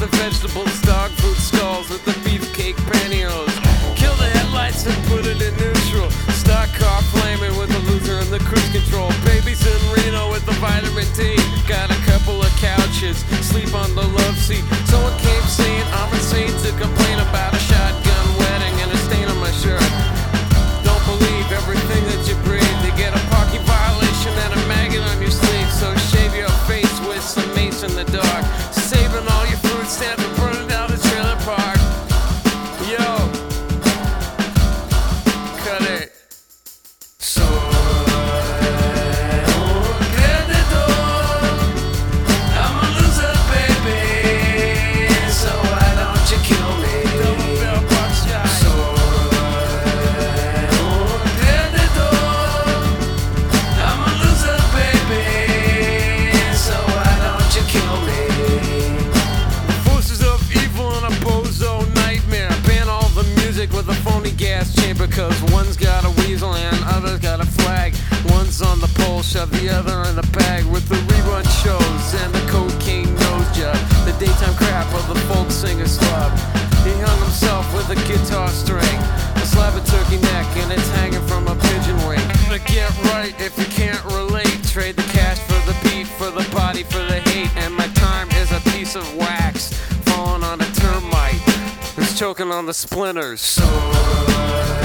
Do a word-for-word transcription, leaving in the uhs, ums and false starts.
vegetables, dog food stalls with the beefcake pantyhose. Kill the headlights and put it in neutral. Stock car flaming with the loser and the cruise control. Babies in Reno with the vitamin D. Got a couple of couches, sleep on the love seat. Someone came saying I'm insane to complain about a shotgun wedding and a stain on my shirt. Don't believe everything that you breathe. You get a parking violation and a maggot on your sleeve. So shave your face with some mace in the dark. Saving all your food stamps and burning down the trailer park. Yo, cut it. So with a phony gas chamber, cause one's got a weasel and other's got a flag. One's on the pole, shove the other in the bag. With the rerun shows and the cocaine nose job, the daytime crap of the folk singer slub. He hung himself with a guitar string, a slab of turkey neck, and it's hanging from a pigeon wing. To get right if you can't relate, trade the cash for the beat, for the body, for the hate. And my time is a piece of wax falling on a termite, it's choking on the splinters. So